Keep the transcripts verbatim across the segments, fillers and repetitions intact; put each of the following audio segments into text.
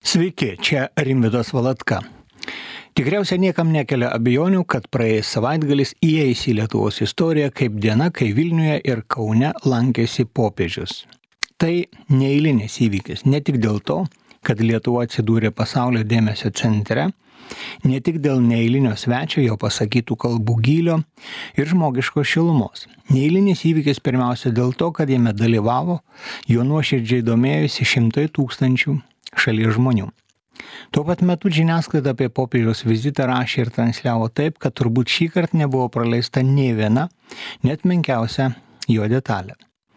Sveiki, čia Rimvydas Valatka. Tikriausiai niekam nekelia abejonių, kad praėjęs savaitgalis įeis į Lietuvos istoriją kaip diena, kai Vilniuje ir Kaune lankėsi popiežius. Tai neeilinis įvykis, ne tik dėl to, kad Lietuva atsidūrė pasaulio dėmesio centre, ne tik dėl neeilinio svečio jo pasakytų kalbų gylio ir žmogiškos šilumos. Neeilinis įvykis pirmiausia dėl to, kad jame dalyvavo, jo nuoširdžiai domėjusi šimtai tūkstančių šalies žmonių. Tuo pat metu žiniasklaida apie popiežiaus vizitą rašė ir transliavo taip, kad turbūt šįkart nebuvo praleista nei viena, net menkiausia jo detalė.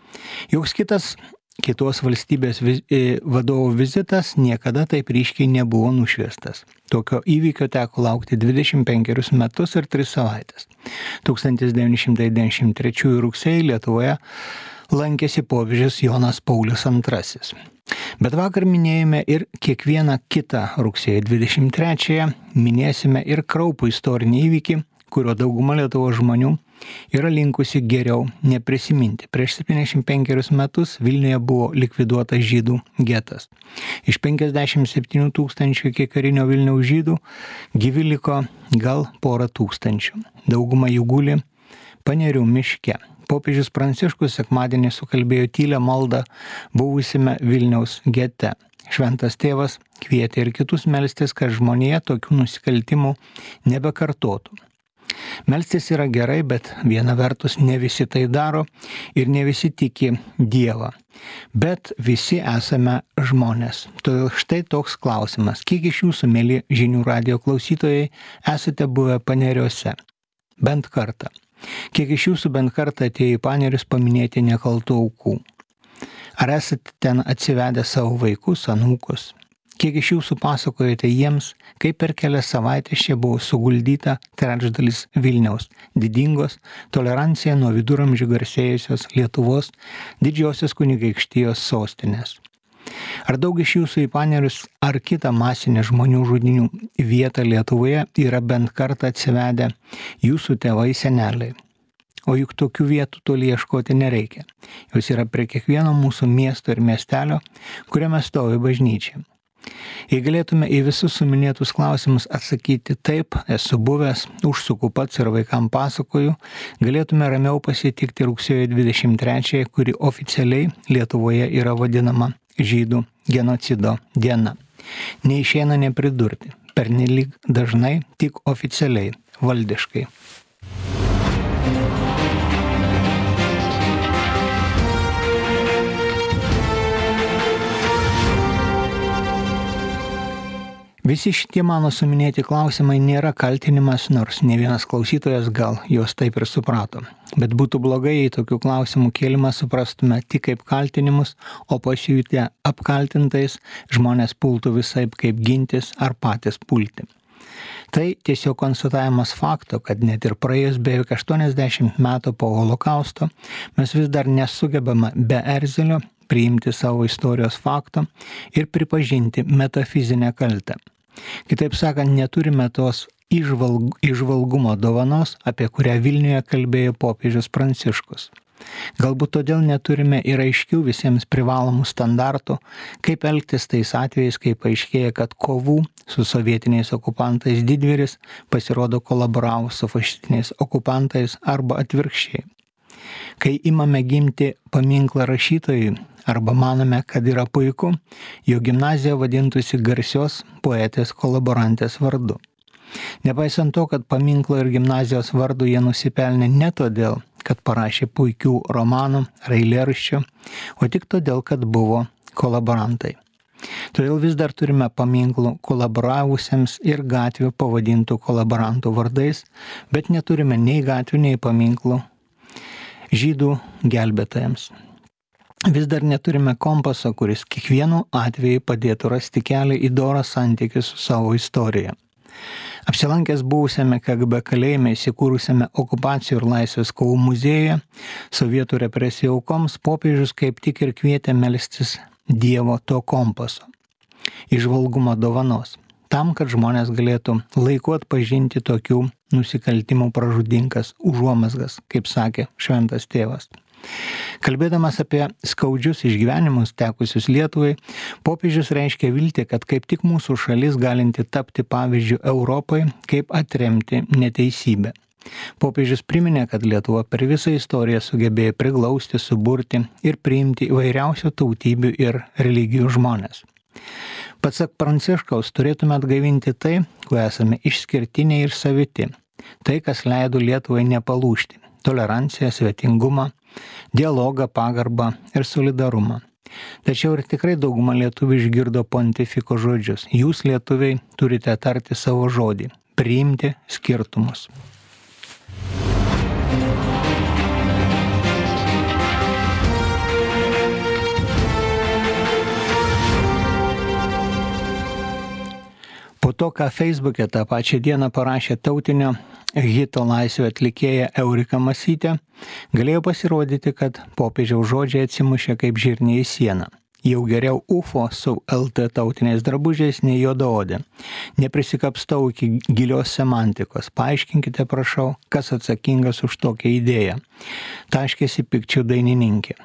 Joks kitas kitos valstybės viz, e, vadovo vizitas niekada taip ryškiai nebuvo nušviestas. Tokio įvykio teko laukti dvidešimt penkerius metus ir tris savaitės. tūkstantis devyni šimtai devyniasdešimt trečiųjų rugsėjį Lietuvoje lankėsi popiežius Jonas Paulius antrasis. Bet vakar minėjome ir kiekvieną kitą rugsėjo dvidešimt trečiąją, minėsime ir kraupų istorinį įvykį, kurio dauguma Lietuvos žmonių yra linkusi geriau neprisiminti. Prieš septyniasdešimt penkerius metus Vilniuje buvo likviduotas žydų getas. Iš penkiasdešimt septynių tūkstančių kiekarinio Vilniaus žydų gyvi liko gal porą tūkstančių. Dauguma jų guli Panerių miške. Popiežius Pranciškus sekmadienį sukalbėjo tylią maldą buvusime Vilniaus gete. Šventas tėvas kvietė ir kitus melstis, kad žmonija tokių nusikaltimų nebekartotų. Melstis yra gerai, bet viena vertus ne visi tai daro ir ne visi tiki Dievą. Bet visi esame žmonės. Todėl štai toks klausimas. Kiek iš jūsų, mėly žinių radijo klausytojai, esate buvę Paneriuose? Bent kartą. Kiek iš jūsų bent kartą atėjo į Panerius paminėti nekaltų aukų? Ar esate ten atsivedę savo vaikus, anūkus? Kiek iš jūsų pasakojate jiems, kaip per kelias savaitės čia buvo suguldyta trečdalis Vilniaus, didingos, tolerancija nuo viduramžių garsėjusios Lietuvos didžiosios kunigaikštijos sostinės? Ar daug iš jūsų į Panerius ar kitą masinę žmonių žudynių vietą Lietuvoje yra bent kartą atsivedę jūsų tėvai seneliai? O juk tokių vietų toli ieškoti nereikia. Jos yra prie kiekvieno mūsų miesto ir miestelio, kuriame stovi bažnyčia. Jei galėtume į visus suminėtus klausimus atsakyti taip, esu buvęs, užsuku pats ir vaikam pasakoju, galėtume ramiau pasitikti rugsėjo dvidešimt trečiąją, kuri oficialiai Lietuvoje yra vadinama žydų genocido diena. Neišeina nepridurti, pernelyg dažnai tik oficialiai, valdiškai. Visi šitie mano suminėti klausimai nėra kaltinimas, nors ne vienas klausytojas gal juos taip ir suprato. Bet būtų blogai, jei tokių klausimų kėlimą suprastume tik kaip kaltinimus, o pasijutę apkaltintais žmonės pultų visaip kaip gintis ar patys pulti. Tai tiesiog konstatavimas fakto, kad net ir praėjus beveik aštuoniasdešimt metų po holokausto mes vis dar nesugebame be erzelio priimti savo istorijos fakto ir pripažinti metafizinę kaltę. Kitaip sakant, neturime tos įžvalg, įžvalgumo dovanos, apie kurią Vilniuje kalbėjo popiežius Pranciškus. Galbūt todėl neturime ir aiškių visiems privalomų standartų, kaip elgtis tais atvejais, kai paaiškėja, kad kovų su sovietiniais okupantais didvyris pasirodo kolaboravo su fašistiniais okupantais arba atvirkščiai. Kai imame gimti paminklą rašytojui, arba manome, kad yra puiku, jo gimnazija vadintųsi garsios poetės kolaborantės vardu. Nepaisant to, kad paminklo ir gimnazijos vardu jie nusipelnė ne todėl, kad parašė puikių romanų ar eilėraščių, o tik todėl, kad buvo kolaborantai. Todėl vis dar turime paminklų kolaboravusiems ir gatvių pavadintų kolaborantų vardais, bet neturime nei gatvių, nei paminklų žydų gelbėtojams. Vis dar neturime kompaso, kuris kiekvienu atveju padėtų rasti kelią į dorą santykių su savo istorija. Apsilankęs buvusiame K G B kalėjime įsikūrusiame okupacijų ir laisvės kovų muziejuje, sovietų represijų aukoms popiežius kaip tik ir kvietė melstis Dievo to kompaso, įžvalgumo dovanos, tam, kad žmonės galėtų laiku atpažinti tokių nusikaltimų pražudinkas užuomazgas, kaip sakė šventas tėvas. Kalbėdamas apie skaudžius išgyvenimus tekusius Lietuvai, popiežius reiškia viltį, kad kaip tik mūsų šalis galinti tapti pavyzdžiu Europai, kaip atremti neteisybę. Popiežius priminė, kad Lietuva per visą istoriją sugebėjo priglausti, suburti ir priimti įvairiausių tautybių ir religijų žmonės. Pasak Pranciškaus, turėtume atgaivinti tai, kuo esame išskirtiniai ir saviti. Tai, kas leido Lietuvai nepalūžti – toleranciją, svetingumą, dialogą, pagarbą ir solidarumą. Tačiau ir tikrai dauguma lietuvių išgirdo pontifiko žodžius. Jūs, lietuviai, turite tarti savo žodį – priimti skirtumus. Po to, ką Facebook'e tą pačią dieną parašė tautinio hito Laisvė atlikėja Eurika Masytė, galėjo pasirodyti, kad popiežiaus žodžiai atsimušė kaip žirniai į sieną. Jau geriau U F O su L T tautiniais drabužiais nei juodaodė. Neprisikapstau iki gilios semantikos. Paaiškinkite, prašau, kas atsakingas už tokią idėją. Taškėsi pikčių dainininkė.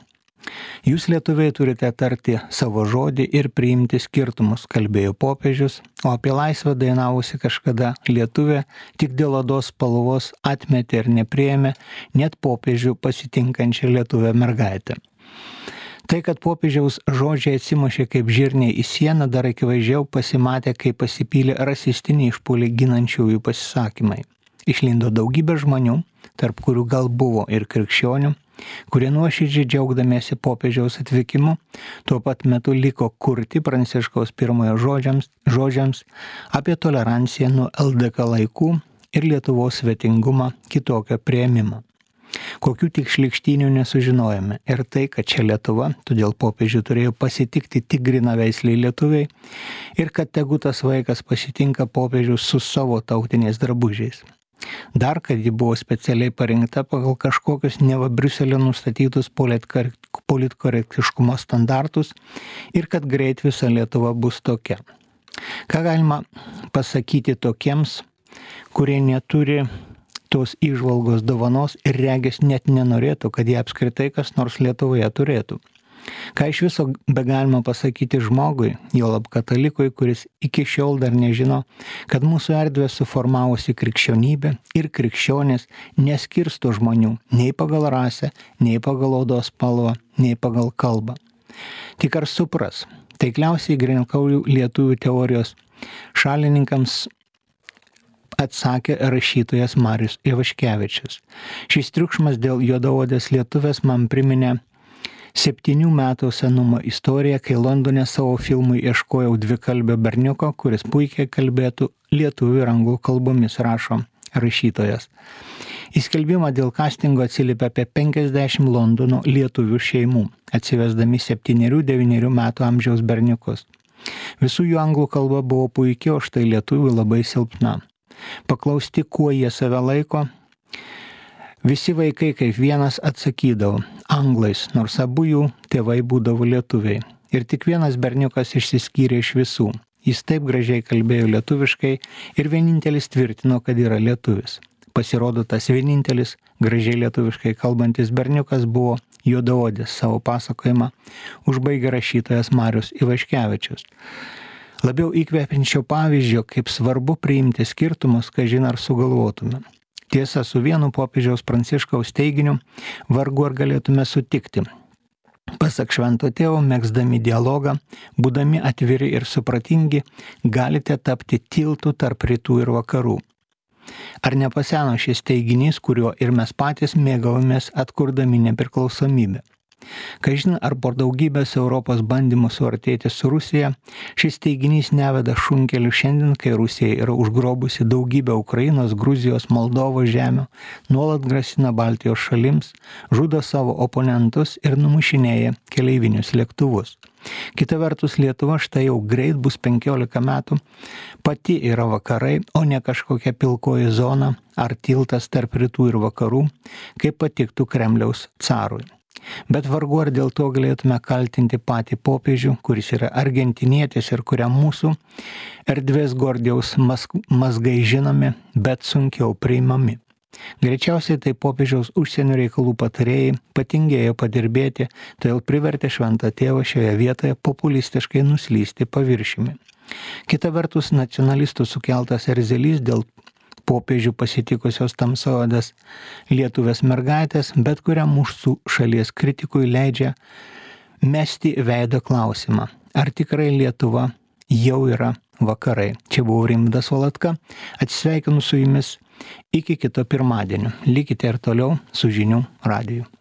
Jūs, lietuviai, turite tarti savo žodį ir priimti skirtumus, kalbėjo popiežius, o apie laisvę dainavusi kažkada lietuvė tik dėl odos spalvos atmetė ir nepriėmė net popiežių pasitinkančią lietuvę mergaitę. Tai, kad popiežiaus žodžiai atsimušė kaip žirniai į sieną, dar akivaizdžiau pasimatė, kai pasipylė rasistiniai išpuoliai ginančiųjų pasisakymai. Išlindo daugybė žmonių, tarp kurių gal buvo ir krikščionių, kurie nuoširdžiai džiaugdamiesi popiežiaus atvykimu, tuo pat metu liko kurti Pranciškaus pirmojo žodžiams, žodžiams apie toleranciją nuo L D K laikų ir Lietuvos svetingumą kitokio priėmimą. Kokių tik šlykštynių nesužinojome ir tai, kad čia Lietuva, todėl popiežių turėjo pasitikti tik grinaveisliai lietuviai ir kad tegu tas vaikas pasitinka popiežių su savo tautiniais drabužiais. Dar, kad ji buvo specialiai parinkta pagal kažkokius neva Briuselio nustatytus politkorektiškumo standartus ir kad greit visa Lietuva bus tokia. Ką galima pasakyti tokiems, kurie neturi tos įžvalgos dovanos ir regis net nenorėtų, kad jie apskritai kas nors Lietuvoje turėtų? Ką iš viso be galima pasakyti žmogui, juolab katalikui, kuris iki šiol dar nežino, kad mūsų erdvė suformavusi krikščionybė ir krikščionės neskirsto žmonių nei pagal rasę, nei pagal odos spalvą, nei pagal kalbą. Tik ar supras, taikliausiai grynakraujų lietuvių teorijos šalininkams atsakė rašytojas Marius Ivaškevičius. Šis triukšmas dėl juodaodės lietuvės man priminė septynių metų senumo istoriją, kai Londone savo filmui ieškojau dvikalbio berniuko, kuris puikiai kalbėtų lietuvių ir anglų kalbomis, rašo rašytojas. Į skelbimą dėl kastingo atsiliepė apie penkiasdešimt Londono lietuvių šeimų, atsivesdami septynerių devynerių metų amžiaus berniukus. Visų jų anglų kalba buvo puikiai, o štai lietuvių labai silpna. Paklausti, kuo jie save laiko, visi vaikai kaip vienas atsakydavo anglais, nors abu jų tėvai būdavo lietuviai. Ir tik vienas berniukas išsiskyrė iš visų. Jis taip gražiai kalbėjo lietuviškai ir vienintelis tvirtino, kad yra lietuvis. Pasirodo, tas vienintelis gražiai lietuviškai kalbantis berniukas buvo juodaodis, savo pasakojimą užbaigė rašytojas Marius Ivaškevičius. Labiau įkvepiančio pavyzdžio, kaip svarbu priimti skirtumus, kažin ar sugalvotume. Tiesa, su vienu popiežiaus Pranciškaus teiginiu vargu ar galėtume sutikti. Pasak švento tėvo, megzdami dialogą, būdami atviri ir supratingi, galite tapti tiltu tarp rytų ir vakarų. Ar nepaseno šis teiginys, kuriuo ir mes patys mėgavomės atkurdami nepriklausomybę? Kažin ar po daugybės Europos bandymų suartėti su Rusija, šis teiginys neveda šunkeliu šiandien, kai Rusija yra užgrobusi daugybę Ukrainos, Gruzijos, Moldovos žemių, nuolat grasina Baltijos šalims, žudo savo oponentus ir numušinėja keleivinius lėktuvus. Kita vertus, Lietuva štai jau greit bus penkiolika metų, pati yra vakarai, o ne kažkokia pilkoji zona ar tiltas tarp rytų ir vakarų, kaip patiktų Kremliaus carui. Bet vargu ar dėl to galėtume kaltinti patį popiežių, kuris yra argentinietis ir kuriam mūsų erdvės Gordijaus mazgai žinomi, bet sunkiau priimami. Greičiausiai tai popiežiaus užsienio reikalų patarėjai patingėjo padirbėti, todėl privertė šventą tėvą šioje vietoje populistiškai nuslysti paviršiumi. Kita vertus, nacionalistų sukeltas erzelys dėl popiežių pasitikusios tamsiaodės lietuvės mergaitės bet kuriam mūsų šalies kritikui leidžia mesti veido klausimą, ar tikrai Lietuva jau yra vakarai. Čia buvo Rimvydas Valatka, atsisveikinu su jumis iki kito pirmadienio. Likite ir toliau su Žinių radiju.